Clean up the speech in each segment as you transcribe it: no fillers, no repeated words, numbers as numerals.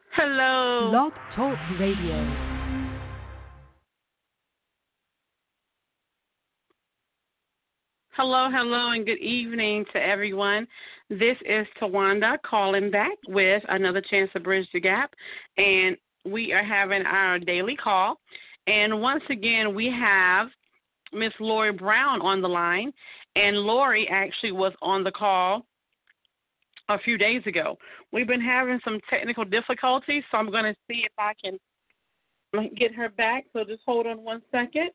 Hello. Blog Talk Radio. Hello, and good evening to everyone. This is Tawanda calling back with another chance to bridge the gap, and we are having our daily call. And once again, we have Miss Lori Brown on the line, and Lori actually was on the call a few days ago. We've been having some technical difficulties, so I'm going to see if I can get her back. So just hold on one second.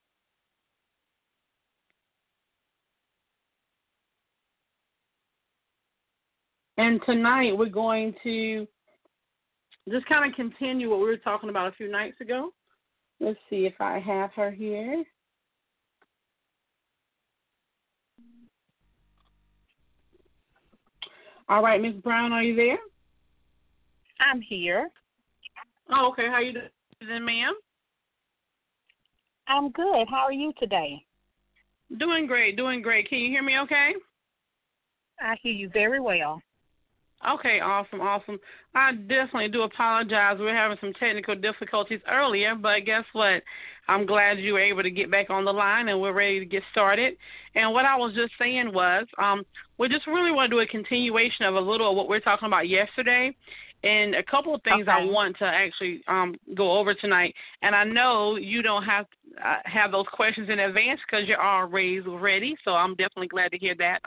And tonight we're going to just kind of continue what we were talking about a few nights ago. Let's see if I have her here. All right, Miss Brown, are you there? I'm here. Oh, okay. How you doing, ma'am? I'm good. How are you today? Doing great. Can you hear me okay? I hear you very well. Okay, awesome. I definitely do apologize. We were having some technical difficulties earlier, but guess what? I'm glad you were able to get back on the line, and we're ready to get started. And what I was just saying was we just really want to do a continuation of a little of what we were talking about yesterday, and a couple of things I want to actually go over tonight. And I know you don't have those questions in advance because you're always ready, so I'm definitely glad to hear that.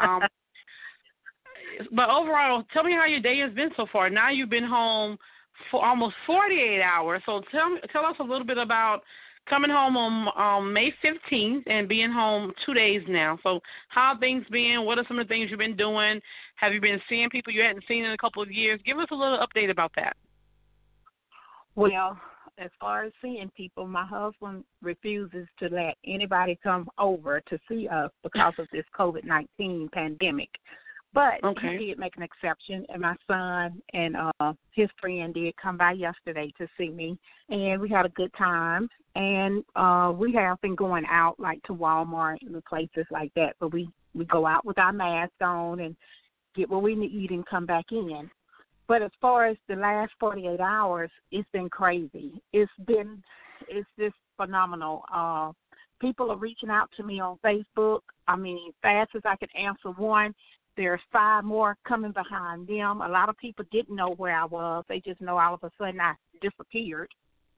But overall, tell me how your day has been so far. Now you've been home for almost 48 hours. So tell us a little bit about coming home on May 15th and being home 2 days now. So how have things been? What are some of the things you've been doing? Have you been seeing people you hadn't seen in a couple of years? Give us a little update about that. Well, as far as seeing people, my husband refuses to let anybody come over to see us because of this COVID-19 pandemic. But he did make an exception, and my son and his friend did come by yesterday to see me, and we had a good time. And we have been going out, like to Walmart and places like that, but we go out with our mask on and get what we need and come back in. But as far as the last 48 hours, it's been crazy. It's just phenomenal. People are reaching out to me on Facebook. I mean, fast as I can answer one, there's 5 more coming behind them. A lot of people didn't know where I was. They just know all of a sudden I disappeared.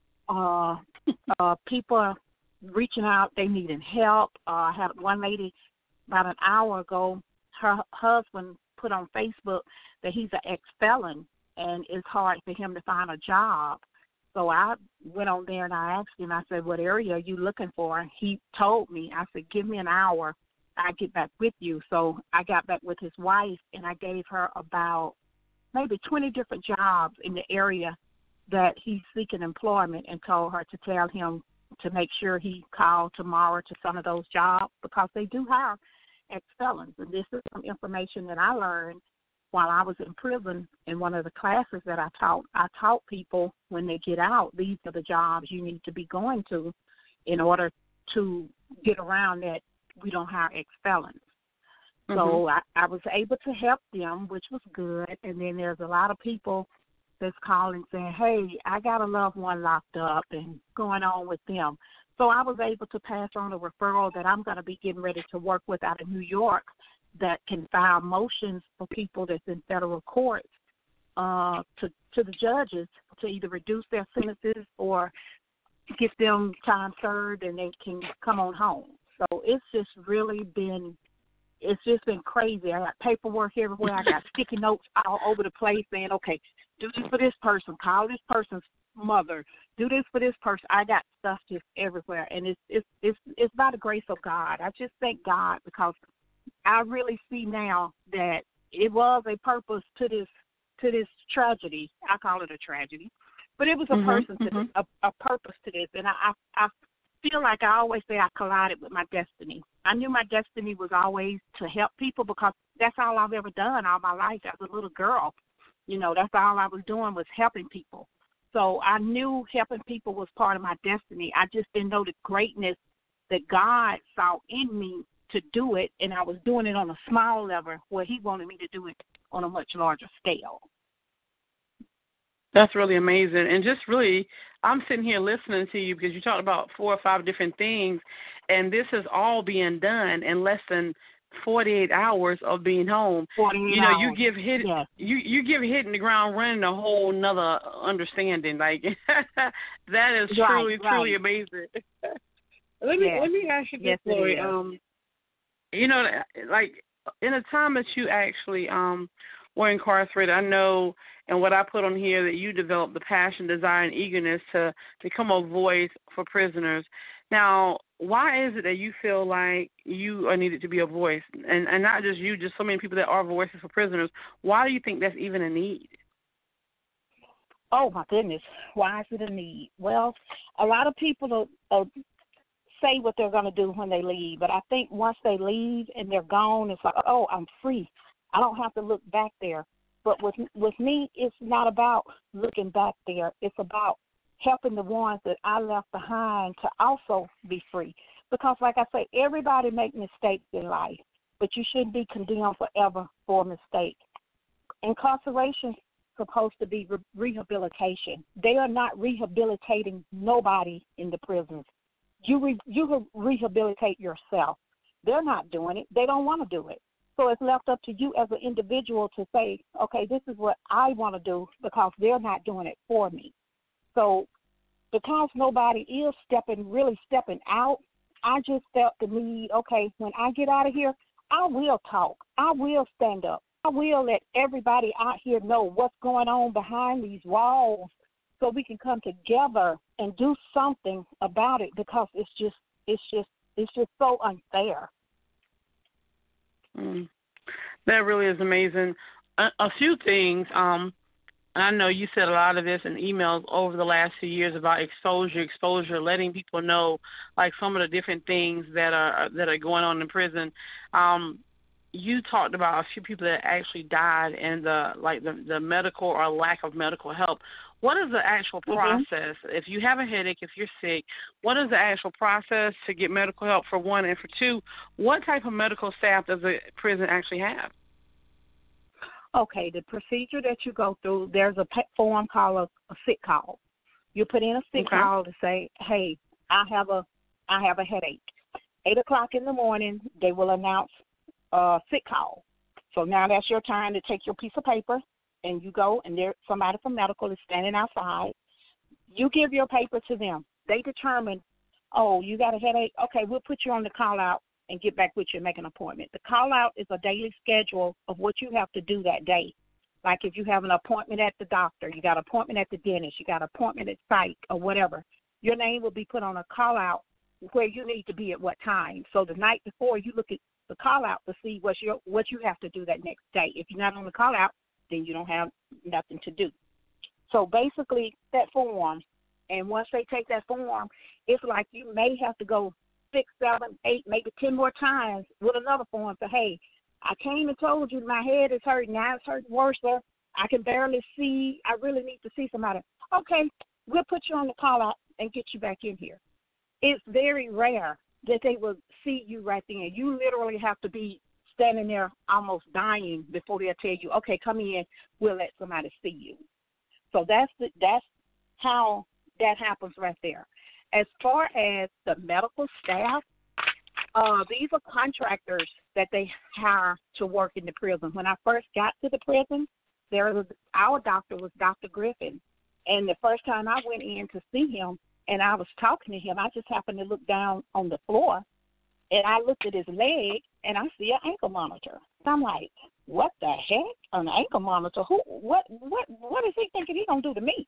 People are reaching out. They needing help. I had one lady about an hour ago, her husband put on Facebook that he's an ex-felon, and it's hard for him to find a job. So I went on there and I asked him, I said, what area are you looking for? He told me. I said, give me an hour. I get back with you. So I got back with his wife, and I gave her about maybe 20 different jobs in the area that he's seeking employment, and told her to tell him to make sure he called tomorrow to some of those jobs because they do hire ex-felons. And this is some information that I learned while I was in prison in one of the classes that I taught. I taught people when they get out, these are the jobs you need to be going to in order to get around that we don't hire ex-felons. So I was able to help them, which was good. And then there's a lot of people that's calling saying, hey, I got a loved one locked up and going on with them. So I was able to pass on a referral that I'm going to be getting ready to work with out of New York that can file motions for people that's in federal courts to the judges to either reduce their sentences or get them time served and they can come on home. So it's just been crazy. I got paperwork everywhere. I got sticky notes all over the place saying, okay, do this for this person, call this person's mother, do this for this person. I got stuff just everywhere, and it's by the grace of God. I just thank God because I really see now that it was a purpose to this tragedy. I call it a tragedy, but it was a person to this, a purpose to this, and I feel like I always say I collided with my destiny. I knew my destiny was always to help people because that's all I've ever done all my life as a little girl. You know, that's all I was doing was helping people. So I knew helping people was part of my destiny. I just didn't know the greatness that God saw in me to do it, and I was doing it on a small level where he wanted me to do it on a much larger scale. That's really amazing. And just really, I'm sitting here listening to you because you talked about 4 or 5 different things, and this is all being done in less than 48 hours of being home. 48 You know, you hours. give hit Yes. you give hitting the ground running a whole nother understanding. Like that is Right, truly right. amazing. Yes. Let me ask you this, Yes, it Lori. is. You know, like in a time that you actually were incarcerated, I know, and what I put on here that you developed the passion, desire, and eagerness to become a voice for prisoners. Now, why is it that you feel like you are needed to be a voice, and not just you, just so many people that are voices for prisoners? Why do you think that's even a need? Oh my goodness, why is it a need? Well, a lot of people say what they're going to do when they leave, but I think once they leave and they're gone, it's like, oh, I'm free. I don't have to look back there. But with me, it's not about looking back there. It's about helping the ones that I left behind to also be free. Because, like I say, everybody make mistakes in life, but you shouldn't be condemned forever for a mistake. Incarceration supposed to be rehabilitation. They are not rehabilitating nobody in the prisons. You rehabilitate yourself. They're not doing it. They don't want to do it. So it's left up to you as an individual to say, okay, this is what I want to do because they're not doing it for me. So because nobody is really stepping out, I just felt the need, okay, when I get out of here, I will talk. I will stand up. I will let everybody out here know what's going on behind these walls so we can come together and do something about it because it's just so unfair. That really is amazing. A few things. I know you said a lot of this in emails over the last few years about exposure, letting people know like some of the different things that are going on in prison. You talked about a few people that actually died and the medical or lack of medical help. What is the actual process? If you have a headache, if you're sick, what is the actual process to get medical help, for one? And for two, what type of medical staff does a prison actually have? Okay, the procedure that you go through, there's a form called a sick call. You put in a sick call to say, hey, I have a headache. 8 o'clock in the morning, they will announce sick call. So now that's your time to take your piece of paper and you go, and there somebody from medical is standing outside. You give your paper to them. They determine, oh, you got a headache? Okay, we'll put you on the call out and get back with you and make an appointment. The call out is a daily schedule of what you have to do that day. Like if you have an appointment at the doctor, you got an appointment at the dentist, you got an appointment at psych or whatever, your name will be put on a call out where you need to be at what time. So the night before, you look at the call out to see what you have to do that next day. If you're not on the call out, then you don't have nothing to do. So basically that form, and once they take that form, it's like you may have to go 6, 7, 8, maybe 10 more times with another form. So, hey, I came and told you my head is hurting. Now it's hurting worse, sir. I can barely see. I really need to see somebody. Okay, we'll put you on the call out and get you back in here. It's very rare that they will see you right then. You literally have to be standing there almost dying before they'll tell you, okay, come in, we'll let somebody see you. So that's how that happens right there. As far as the medical staff, these are contractors that they hire to work in the prison. When I first got to the prison, our doctor was Dr. Griffin. And the first time I went in to see him and I was talking to him, I just happened to look down on the floor and I looked at his leg and I see an ankle monitor. So I'm like, what the heck? An ankle monitor? What is he thinking he's going to do to me?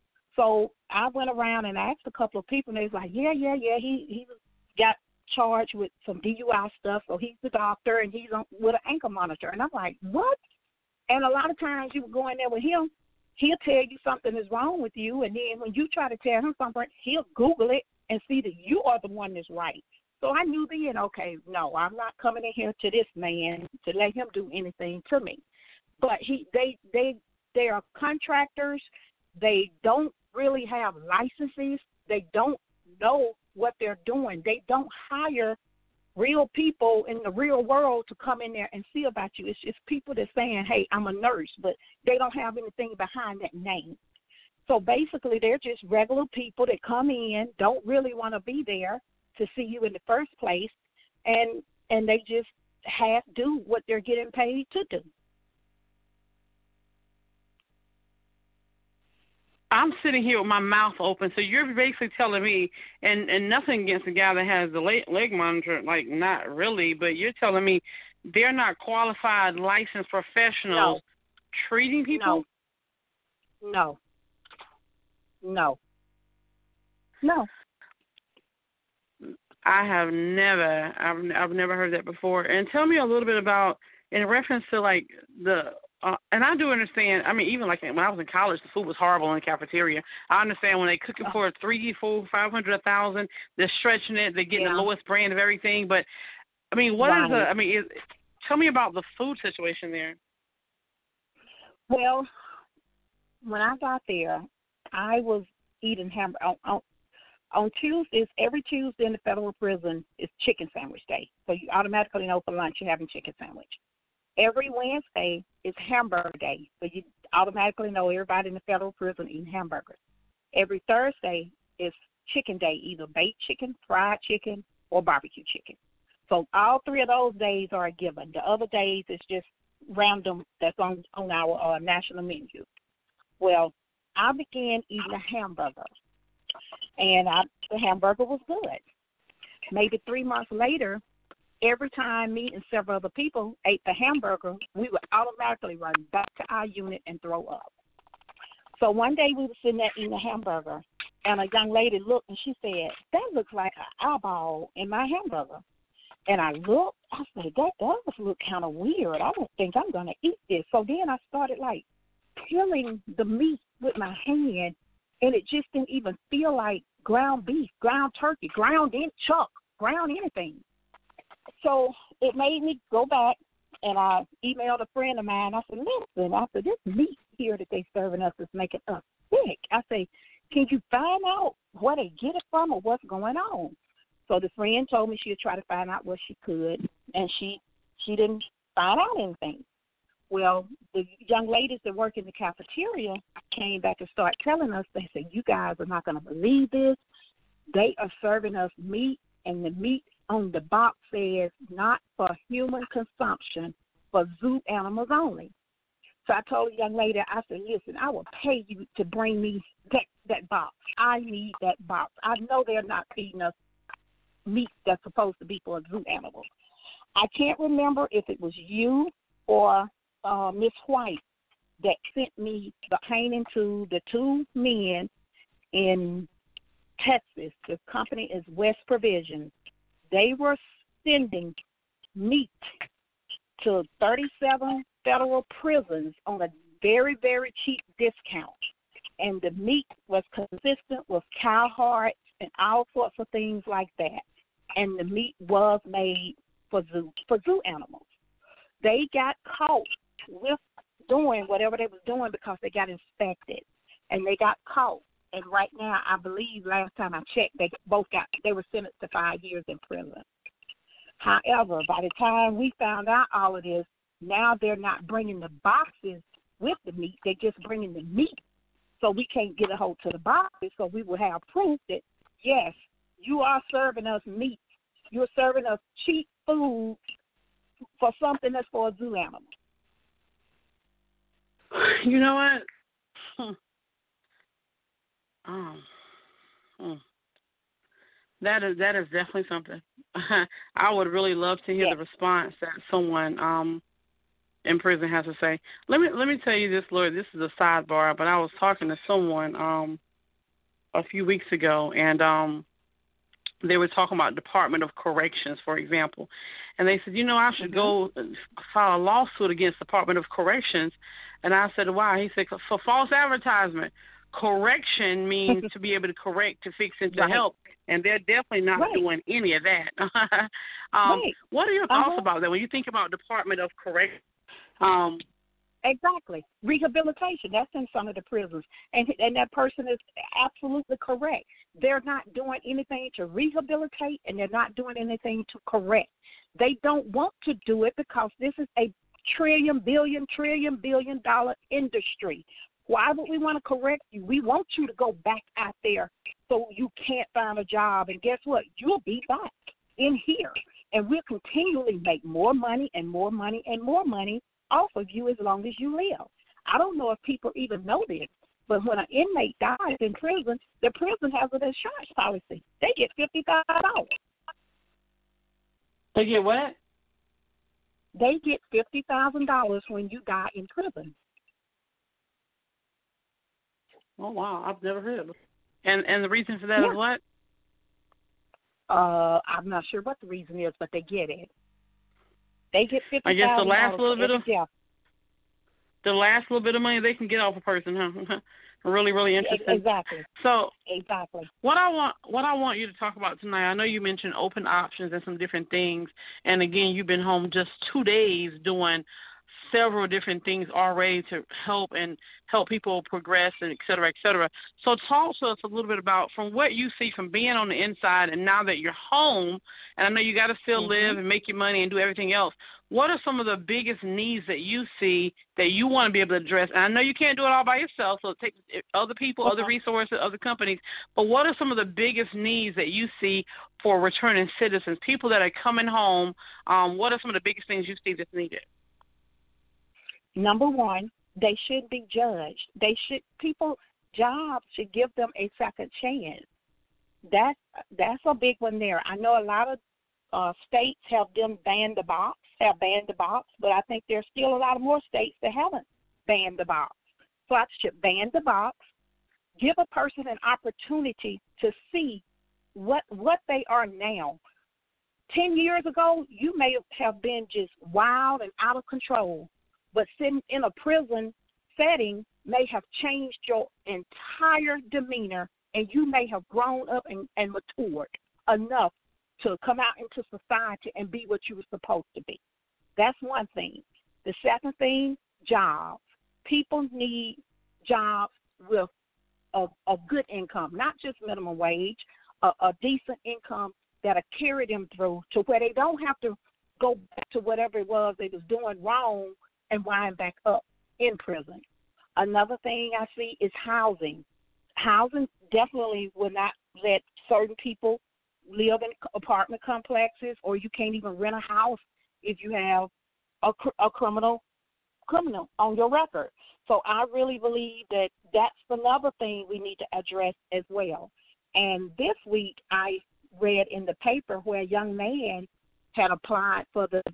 So I went around and asked a couple of people, and they was like, yeah, he got charged with some DUI stuff, so he's the doctor, and he's with an ankle monitor. And I'm like, what? And a lot of times you would go in there with him, he'll tell you something is wrong with you, and then when you try to tell him something, he'll Google it and see that you are the one that's right. So I knew then, okay, no, I'm not coming in here to this man to let him do anything to me. But they are contractors. They don't really have licenses. They don't know what they're doing. They don't hire real people in the real world to come in there and see about you. It's just people that's saying, hey, I'm a nurse, but they don't have anything behind that name. So basically, they're just regular people that come in, don't really want to be there to see you in the first place, and they just do what they're getting paid to do. I'm sitting here with my mouth open, so you're basically telling me, and nothing against the guy that has the leg monitor, like not really, but you're telling me they're not qualified, licensed professionals treating people? No. I've never heard that before. And tell me a little bit about, in reference to like and I do understand. I mean, even like when I was in college, the food was horrible in the cafeteria. I understand when they cook it for 3, 4, 500, 1,000, they're stretching it, they're getting the lowest brand of everything. But I mean, tell me about the food situation there. Well, when I got there, I was eating hamburger on Tuesdays. Every Tuesday in the federal prison is chicken sandwich day. So you automatically know for lunch you're having chicken sandwich. Every Wednesday is hamburger day. So you automatically know everybody in the federal prison eating hamburgers. Every Thursday is chicken day, either baked chicken, fried chicken, or barbecue chicken. So all 3 of those days are a given. The other days is just random that's on our national menu. Well, I began eating a hamburger, and the hamburger was good. Maybe 3 months later, every time me and several other people ate the hamburger, we would automatically run back to our unit and throw up. So one day we were sitting there eating a hamburger, and a young lady looked, and she said, "That looks like an eyeball in my hamburger." And I looked, I said, "That does look kind of weird. I don't think I'm going to eat this." So then I started, like, peeling the meat with my hand, and it just didn't even feel like ground beef, ground turkey, ground chuck, ground anything. So it made me go back, and I emailed a friend of mine. I said, "Listen," I said, "this meat here that they serving us is making us sick." I say, "Can you find out where they get it from or what's going on?" So the friend told me she'd try to find out what she could, and she didn't find out anything. Well, the young ladies that work in the cafeteria came back and started telling us, they said, "You guys are not going to believe this. They are serving us meat, and the meat on the box says not for human consumption, for zoo animals only." So I told the young lady, I said, "Listen, I will pay you to bring me that box. I need that box. I know they're not feeding us meat that's supposed to be for zoo animals." I can't remember if it was you or Miss White that sent me the painting to the 2 men in Texas. The company is West Provisions. They were sending meat to 37 federal prisons on a very, very cheap discount. And the meat was consistent with cow hearts and all sorts of things like that. And the meat was made for zoo animals. They got caught with doing whatever they was doing because they got inspected, and they got caught. And right now, I believe last time I checked, they were sentenced to 5 years in prison. However, by the time we found out all of this, now they're not bringing the boxes with the meat; they're just bringing the meat. So we can't get a hold to the boxes, so we will have proof that yes, you are serving us meat. You're serving us cheap food for something that's for a zoo animal. You know what? That is definitely something. I would really love to hear the response that someone in prison has to say. Let me tell you this, Lord. This is a sidebar, but I was talking to someone a few weeks ago, and they were talking about Department of Corrections, for example, and they said, I should go file a lawsuit against Department of Corrections, and I said, why? He said, for false advertisement. Correction means to be able to correct, to fix, and to help, and they're definitely not doing any of that. What are your thoughts about that when you think about Department of Corrections? Exactly. Rehabilitation, that's in some of the prisons, and that person is absolutely correct. They're not doing anything to rehabilitate, and they're not doing anything to correct. They don't want to do it because this is a trillion billion dollar industry. Why would we want to correct you? We want you to go back out there so you can't find a job. And guess what? You'll be back in here. And we'll continually make more money and more money and more money off of you as long as you live. I don't know if people even know this, but when an inmate dies in prison, the prison has an insurance policy. They get $55. They get what? They get $50,000 when you die in prison. Oh, wow. I've never heard of it. And the reason for that is what? I'm not sure what the reason is, but they get it. They get $50,000. I guess the last little bit of death. The last little bit of money they can get off a person, huh? Really, really interesting. Exactly. So exactly. What I want you to talk about tonight, I know you mentioned open options and some different things, and again, you've been home just 2 days doing several different things already to help people progress and et cetera, et cetera. So talk to us a little bit about from what you see from being on the inside and now that you're home, and I know you got to still live and make your money and do everything else. What are some of the biggest needs that you see that you want to be able to address? And I know you can't do it all by yourself, so it takes other people, other resources, other companies. But what are some of the biggest needs that you see for returning citizens, people that are coming home? What are some of the biggest things you see that's needed? Number one, they should be judged. Jobs should give them a second chance. That's a big one there. I know a lot of states have banned the box, but I think there's still a lot of more states that haven't banned the box. So I should ban the box, give a person an opportunity to see what they are now. 10 years ago, you may have been just wild and out of control. But sitting in a prison setting may have changed your entire demeanor, and you may have grown up and matured enough to come out into society and be what you were supposed to be. That's one thing. The second thing, jobs. People need jobs with a good income, not just minimum wage, a decent income that'll carry them through to where they don't have to go back to whatever it was they was doing wrong and wind back up in prison. Another thing I see is housing. Housing definitely will not let certain people live in apartment complexes, or you can't even rent a house if you have a criminal on your record. So I really believe that that's another thing we need to address as well. And this week I read in the paper where a young man had applied for the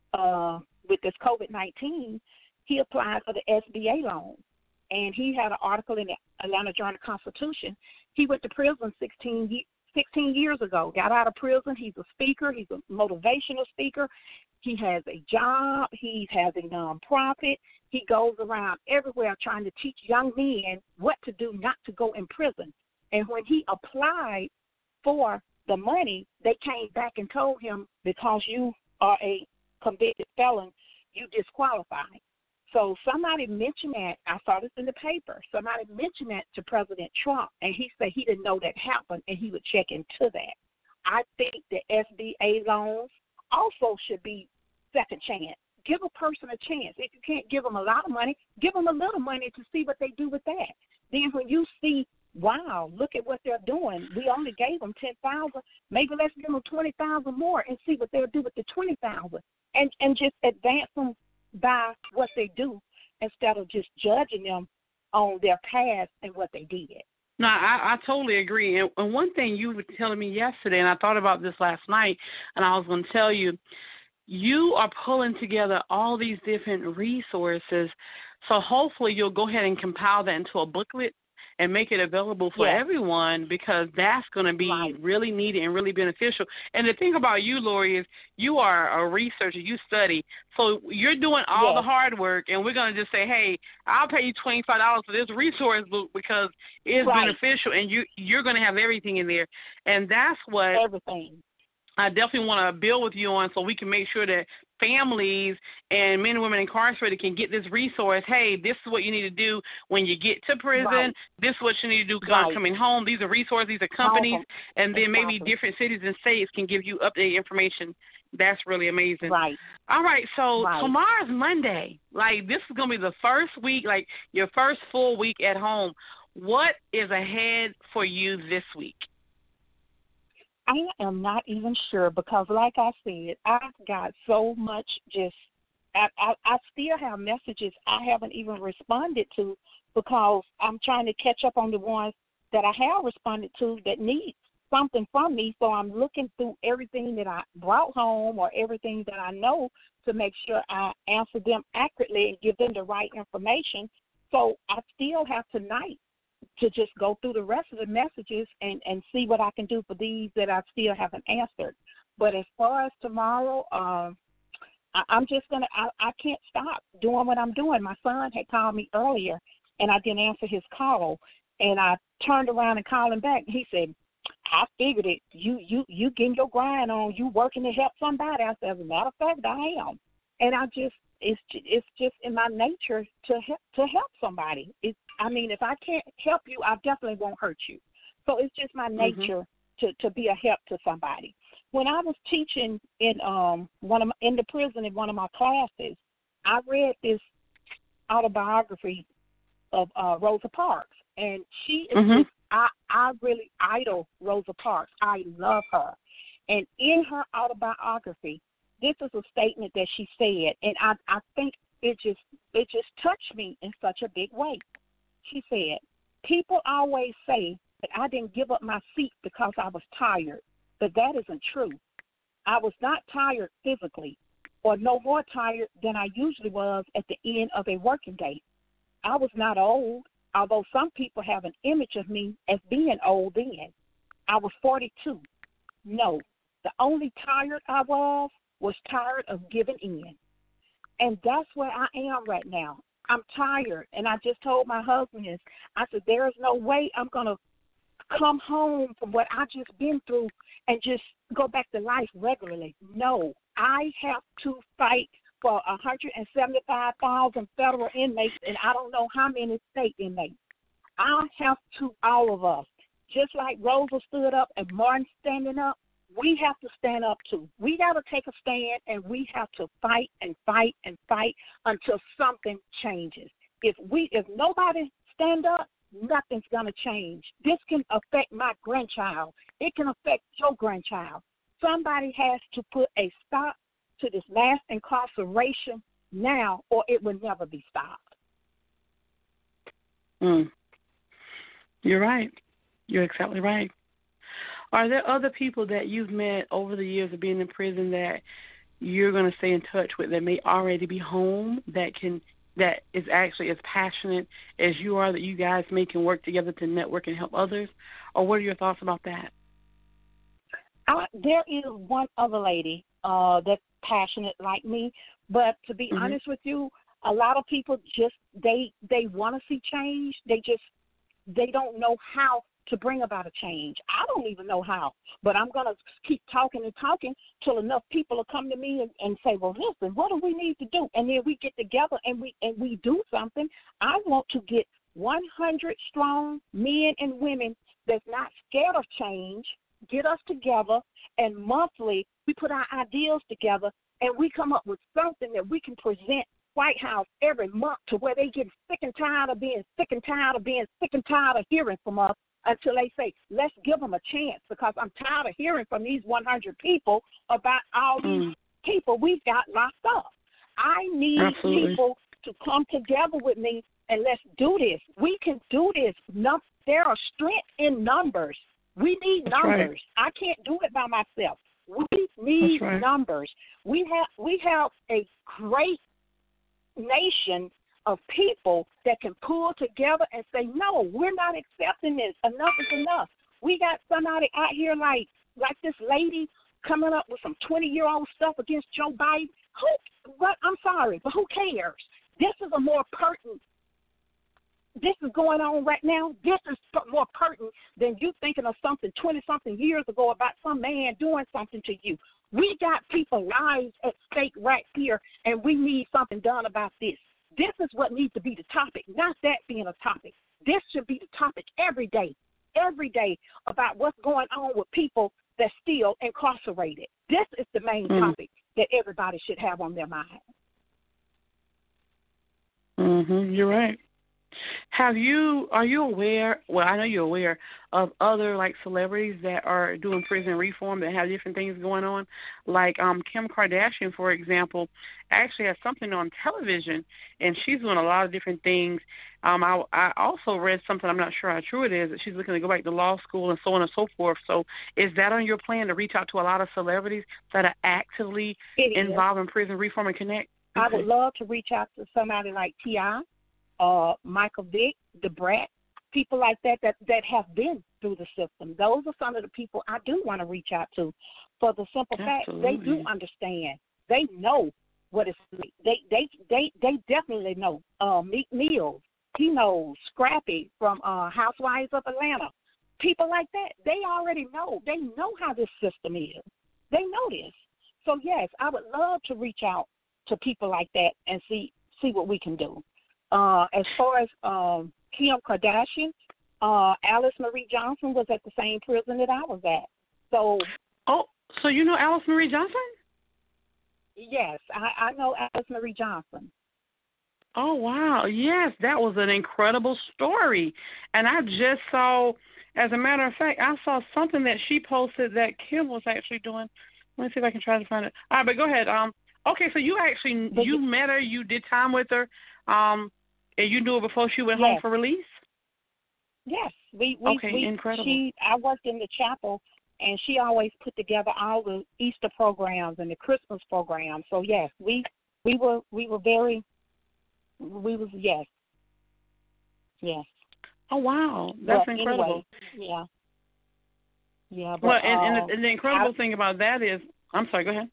with this COVID-19, he applied for the SBA loan. And he had an article in the Atlanta Journal-Constitution. He went to prison 16 years ago, got out of prison. He's a speaker. He's a motivational speaker. He has a job. He has a nonprofit. He goes around everywhere trying to teach young men what to do not to go in prison. And when he applied for the money, they came back and told him, because you are a convicted felon, you disqualified. So somebody mentioned that. I saw this in the paper. Somebody mentioned that to President Trump, and he said he didn't know that happened, and he would check into that. I think the SBA loans also should be second chance. Give a person a chance. If you can't give them a lot of money, give them a little money to see what they do with that. Then when you see, wow, look at what they're doing. We only gave them $10,000. Maybe let's give them $20,000 more and see what they'll do with the $20,000. And just advance them by what they do instead of just judging them on their past and what they did. No, I totally agree. And one thing you were telling me yesterday, and I thought about this last night, and I was going to tell you, you are pulling together all these different resources. So hopefully you'll go ahead and compile that into a booklet and make it available for everyone, because that's going to be really needed and really beneficial. And the thing about you, Lori, is you are a researcher. You study. So you're doing all the hard work, and we're going to just say, hey, I'll pay you $25 for this resource book because it's beneficial, and you're going to have everything in there. And that's what I definitely want to build with you on, so we can make sure that families and men and women incarcerated can get this resource. Hey, this is what you need to do when you get to prison. This is what you need to do coming home. These are resources, these are companies, and then maybe different cities and states can give you updated information That's really amazing. Right. All right, so Right. tomorrow's Monday. Like, this is going to be the first week, like your first full week at home. What is ahead for you this week? I am not even sure because, like I said, I've got so much I still have messages I haven't even responded to because I'm trying to catch up on the ones that I have responded to that need something from me. So I'm looking through everything that I brought home or everything that I know to make sure I answer them accurately and give them the right information. So I still have tonight to just go through the rest of the messages and see what I can do for these that I still haven't answered. But as far as tomorrow, I'm just going to, I can't stop doing what I'm doing. My son had called me earlier, and I didn't answer his call. And I turned around and called him back. He said, I figured it. You getting your grind on. You working to help somebody. I said, as a matter of fact, I am. And it's just in my nature to help somebody. If I can't help you, I definitely won't hurt you. So it's just my nature to be a help to somebody. When I was teaching in the prison in one of my classes, I read this autobiography of Rosa Parks, and she is just, I really idol Rosa Parks. I love her. And in her autobiography, this is a statement that she said, and I think it just touched me in such a big way. She said, people always say that I didn't give up my seat because I was tired, but that isn't true. I was not tired physically or no more tired than I usually was at the end of a working day. I was not old, although some people have an image of me as being old then. I was 42. No, the only tired I was tired of giving in. And that's where I am right now. I'm tired, and I just told my husband this. I said, there is no way I'm going to come home from what I just been through and just go back to life regularly. No, I have to fight for 175,000 federal inmates, and I don't know how many state inmates. I have to, all of us, just like Rosa stood up and Martin standing up, we have to stand up too. We got to take a stand, and we have to fight and fight and fight until something changes. If nobody stand up, nothing's going to change. This can affect my grandchild. It can affect your grandchild. Somebody has to put a stop to this mass incarceration now, or it will never be stopped. You're right. You're exactly right. Are there other people that you've met over the years of being in prison that you're going to stay in touch with that may already be home, that is actually as passionate as you are, that you guys can work together to network and help others? Or what are your thoughts about that? There is one other lady that's passionate like me, but to be honest with you, a lot of people just they want to see change. They don't know how to bring about a change. I don't even know how, but I'm going to keep talking and talking till enough people will come to me and say, well, listen, what do we need to do? And then we get together and we do something. I want to get 100 strong men and women that's not scared of change, get us together, and monthly we put our ideas together and we come up with something that we can present White House every month to where they get sick and tired of being sick and tired of being sick and tired of hearing from us, until they say, let's give them a chance, because I'm tired of hearing from these 100 people about all these people we've got locked up. I need people to come together with me, and let's do this. We can do this. There are strength in numbers. We need numbers. I can't do it by myself. We need numbers. We have a great nation of people that can pull together and say, no, we're not accepting this. Enough is enough. We got somebody out here like this lady coming up with some 20-year-old stuff against Joe Biden. I'm sorry, but who cares? This is this is going on right now. This is more pertinent than you thinking of something 20-something years ago about some man doing something to you. We got people's lives at stake right here, and we need something done about this. This is what needs to be the topic, not that being a topic. This should be the topic every day about what's going on with people that's still incarcerated. This is the main topic that everybody should have on their mind. You're right. Are you aware, well, I know you're aware of other, like, celebrities that are doing prison reform that have different things going on? Like Kim Kardashian, for example, actually has something on television, and she's doing a lot of different things. I also read something, I'm not sure how true it is, that she's looking to go back to law school and so on and so forth. So is that on your plan to reach out to a lot of celebrities that are actively involved in prison reform and connect? I would love to reach out to somebody like T.I., Michael Vick, Da Brat, people like that have been through the system. Those are some of the people I do want to reach out to, for the simple fact they do understand. They know what it's like. They definitely know. Meek Mills, he knows. Scrappy from Housewives of Atlanta, people like that. They already know. They know how this system is. They know this. So yes, I would love to reach out to people like that and see what we can do. As far as Kim Kardashian, Alice Marie Johnson was at the same prison that I was at. So you know Alice Marie Johnson? Yes, I know Alice Marie Johnson. Oh, wow. Yes, that was an incredible story. And I just saw, as a matter of fact, I saw something that she posted that Kim was actually doing. Let me see if I can try to find it. All right, but go ahead. Okay, so you actually, you met her, you did time with her, and you knew her before she went home for release? Yes. We incredible. I worked in the chapel, and she always put together all the Easter programs and the Christmas programs. So yes, we were yes. Oh wow, that's incredible. Anyway, yeah. But, well, and the incredible thing about that is, I'm sorry, go ahead.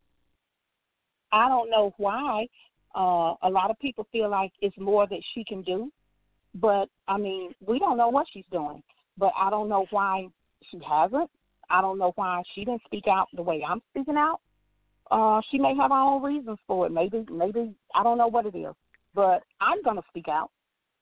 I don't know why. A lot of people feel like it's more that she can do, but I mean, we don't know what she's doing. But I don't know why she hasn't. I don't know why she didn't speak out the way I'm speaking out. She may have her own reasons for it. Maybe I don't know what it is. But I'm gonna speak out.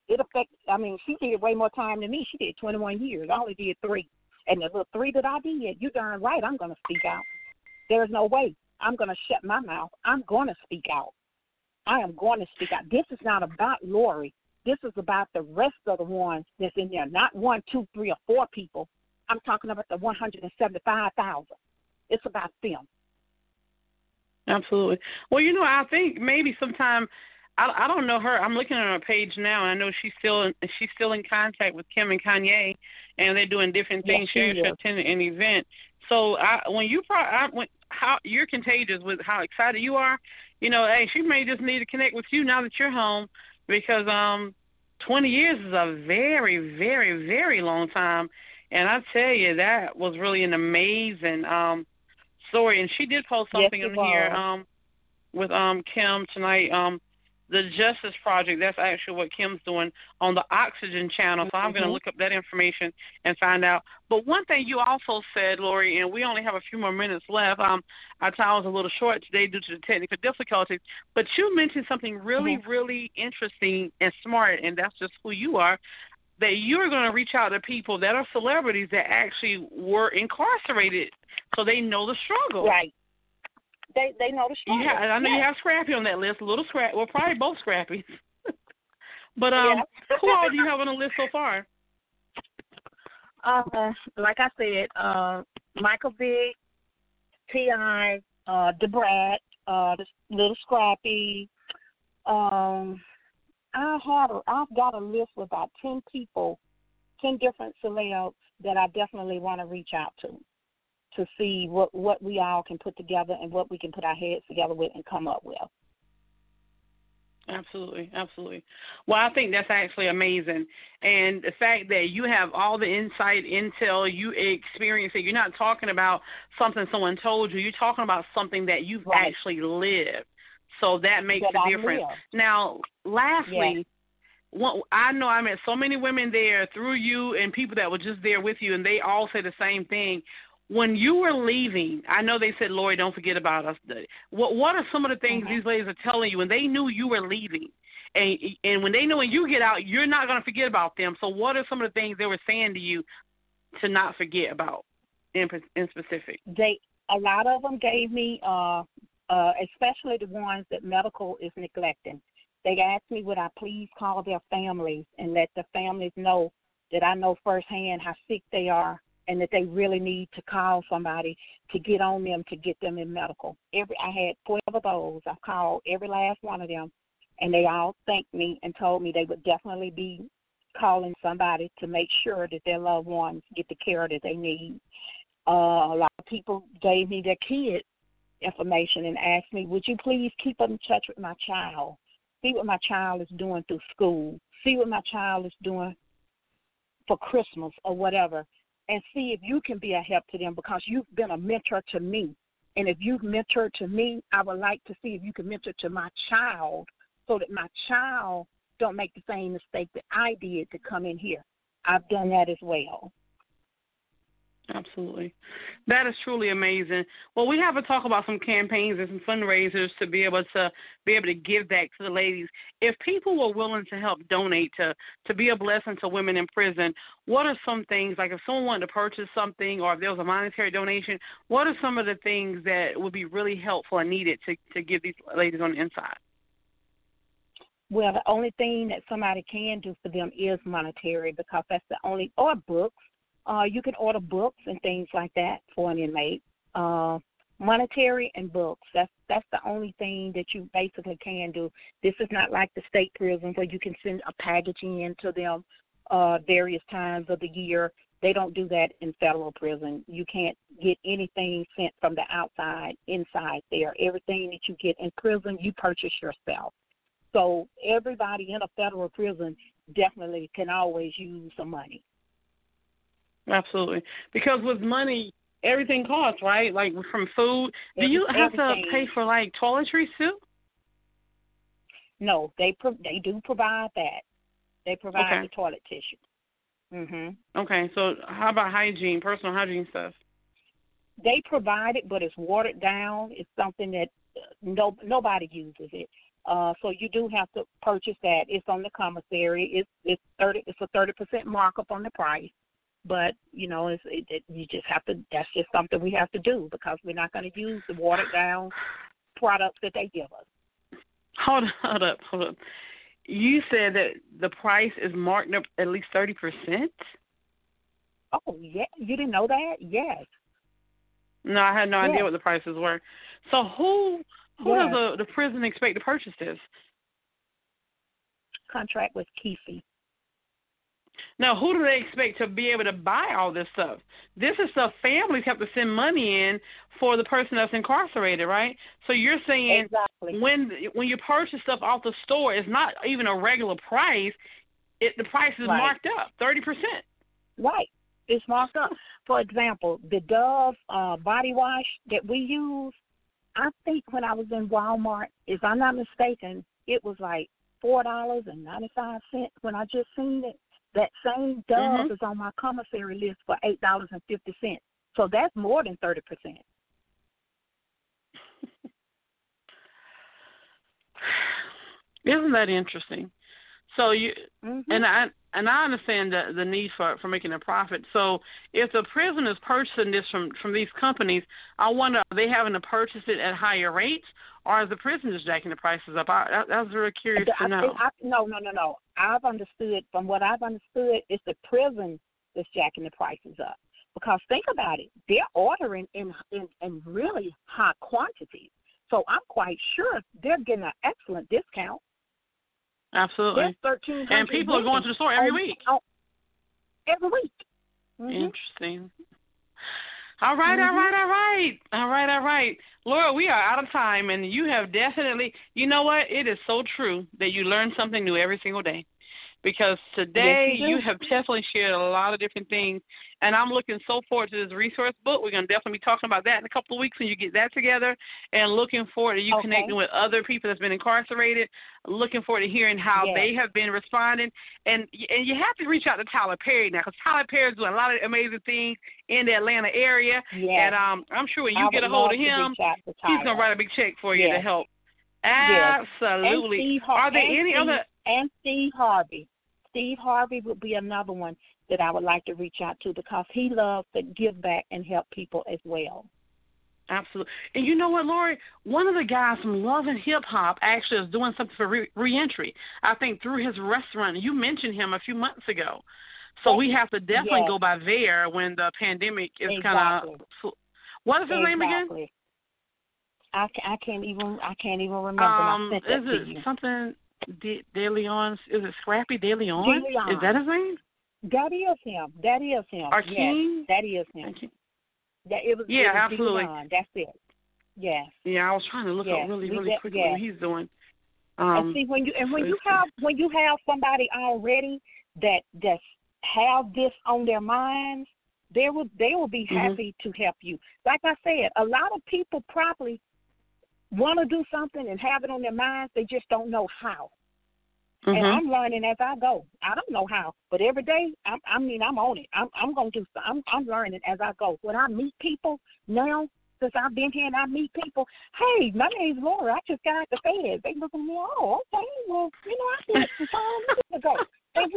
She did way more time than me. She did 21 years. I only did 3, and the little 3 that I did, you darn right, I'm gonna speak out. There's no way I'm gonna shut my mouth. I'm gonna speak out. I am going to speak out. This is not about Lori. This is about the rest of the ones that's in there, not 1, 2, 3, or 4 people. I'm talking about the 175,000. It's about them. Absolutely. Well, I think maybe sometime, I don't know her. I'm looking at her page now, and I know she's still in contact with Kim and Kanye, and they're doing different things. She attended an event. So how you're contagious with how excited you are. Hey, she may just need to connect with you now that you're home, because 20 years is a very, very, very long time. And I tell you, that was really an amazing story. And she did post something in here with Kim tonight. The Justice Project, that's actually what Kim's doing on the Oxygen channel. So I'm going to look up that information and find out. But one thing you also said, Lori, and we only have a few more minutes left. Our time was a little short today due to the technical difficulties. But you mentioned something really, really interesting and smart, and that's just who you are, that you're going to reach out to people that are celebrities that actually were incarcerated so they know the struggle. Right. They know the struggle. Yeah, I know you have Scrappy on that list. A little Scrappy. Well, probably both Scrappies. But who all do you have on the list so far? Like I said, Michael Vick, T.I., Da Brat, Little Scrappy. I've got a list with about 10 people, 10 different celebs that I definitely want to reach out to see what we all can put together and what we can put our heads together with and come up with. Absolutely, absolutely. Well, I think that's actually amazing. And the fact that you have all the insight, intel, you experience it. You're not talking about something someone told you. You're talking about something that you've actually lived. So that makes a difference. Now, lastly, I know I met so many women there through you and people that were just there with you, and they all say the same thing. When you were leaving, I know they said, Lori, don't forget about us. What are some of the things these ladies are telling you when they knew you were leaving? And when they know when you get out, you're not going to forget about them. So what are some of the things they were saying to you to not forget about in specific? A lot of them gave me, especially the ones that medical is neglecting. They asked me, would I please call their families and let the families know that I know firsthand how sick they are and that they really need to call somebody to get on them to get them in medical. I had 12 of those. I called every last one of them, and they all thanked me and told me they would definitely be calling somebody to make sure that their loved ones get the care that they need. A lot of people gave me their kid information and asked me, would you please keep in touch with my child? See what my child is doing through school. See what my child is doing for Christmas or whatever, and see if you can be a help to them because you've been a mentor to me. And if you've mentored to me, I would like to see if you can mentor to my child so that my child don't make the same mistake that I did to come in here. I've done that as well. Absolutely. That is truly amazing. Well, we have to talk about some campaigns and some fundraisers to be able to give back to the ladies. If people were willing to help donate to be a blessing to women in prison, what are some things, like if someone wanted to purchase something or if there was a monetary donation, what are some of the things that would be really helpful and needed to give these ladies on the inside? Well, the only thing that somebody can do for them is monetary because that's the only, or books. You can order books and things like that for an inmate. Monetary and books, that's the only thing that you basically can do. This is not like the state prison where you can send a package in to them various times of the year. They don't do that in federal prison. You can't get anything sent from the outside inside there. Everything that you get in prison, you purchase yourself. So everybody in a federal prison definitely can always use some money. Absolutely. Because with money, everything costs, right? Like from food. Do you have to pay for, like, toiletries too? No, they do provide that. They provide the toilet tissue. Okay, so how about hygiene, personal hygiene stuff? They provide it, but it's watered down. It's something that nobody uses it. So you do have to purchase that. It's on the commissary. It's a 30% markup on the price. But, you know, you just have to, that's just something we have to do because we're not going to use the watered-down products that they give us. Hold up. You said that the price is marked up at least 30%? Oh, yeah. You didn't know that? Yes. No, I had no idea what the prices were. So who does the prison expect to purchase this? Contract with Keefe. Now, who do they expect to be able to buy all this stuff? This is stuff families have to send money in for the person that's incarcerated, right? So you're saying when you purchase stuff off the store, it's not even a regular price. The price is marked up, 30%. Right. It's marked up. For example, the Dove body wash that we use, I think when I was in Walmart, if I'm not mistaken, it was like $4.95 when I just seen it. That same Dove is on my commissary list for $8.50. So that's more than 30%. Isn't that interesting? So you and I understand the need for making a profit. So if the prison is purchasing this from these companies, I wonder, are they having to purchase it at higher rates, or is the prison just jacking the prices up? I was really curious to know. No. From what I've understood, it's the prison that's jacking the prices up. Because think about it, they're ordering in really high quantities. So I'm quite sure they're getting an excellent discount. Absolutely. And people are going to the store every week. Every week. Interesting. All right. Laura, we are out of time, and you have definitely, you know what? It is so true that you learn something new every single day. Because today you have definitely shared a lot of different things, and I'm looking so forward to this resource book. We're going to definitely be talking about that in a couple of weeks when you get that together, and looking forward to you connecting with other people that's been incarcerated, looking forward to hearing how they have been responding. And you have to reach out to Tyler Perry now, because Tyler Perry is doing a lot of amazing things in the Atlanta area, and I'm sure when you get a hold of him, he's going to write a big check for you to help. Absolutely. Are there any other? And Steve Harvey. Steve Harvey would be another one. that I would like to reach out to because he loves to give back and help people as well. Absolutely. And you know what, Lori? One of the guys from Love and Hip Hop actually is doing something for reentry. I think through his restaurant. You mentioned him a few months ago. So we have to definitely go by there when the pandemic is kind of. What is his name again? I can't even remember. I sent that is it to you. Something De Leon? Is it Scrappy De Leon? Is that his name? That is him. That is him. Arkeem? Yes, that is him. It was absolutely. Dion. That's it. Yes. Yeah, I was trying to look up really quickly what he's doing. And see when you have somebody already that have this on their minds, they will be happy to help you. Like I said, a lot of people probably want to do something and have it on their minds. They just don't know how. And I'm learning as I go. I don't know how, but every day, I'm on it. I'm going to do something. I'm learning as I go. When I meet people now, since I've been here and I meet people, hey, my name's Laura. I just got out the Fed. They look at me, oh, okay, well, I did some time ago. And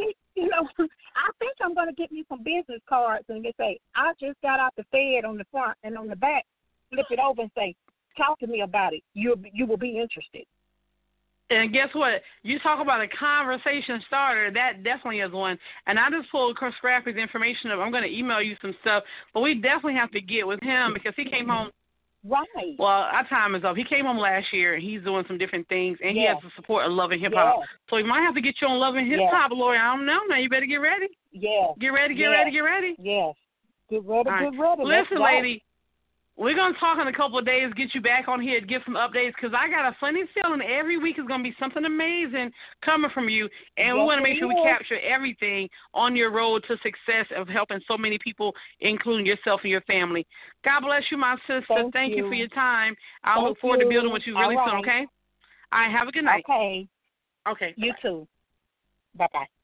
I think I'm going to get me some business cards and they say, I just got out the Fed on the front and on the back, flip it over and say, talk to me about it. You will be interested. And guess what? You talk about a conversation starter. That definitely is one. And I just pulled Chris Scrappy's information up. I'm going to email you some stuff. But we definitely have to get with him because he came home. Right. Well, our time is up. He came home last year, and he's doing some different things. And he has the support of Love and Hip Hop. So we might have to get you on Love and Hip Hop, Lori. I don't know. Now you better get ready. Yeah. Get ready. Yes. Get ready, right. Get ready. Listen, lady. We're going to talk in a couple of days, get you back on here to give some updates because I got a funny feeling every week is going to be something amazing coming from you. And we want to make sure we capture everything on your road to success of helping so many people, including yourself and your family. God bless you, my sister. Thank you for your time. I look forward to building with you really soon, okay? All right, have a good night. Okay. Okay. You too. Bye-bye.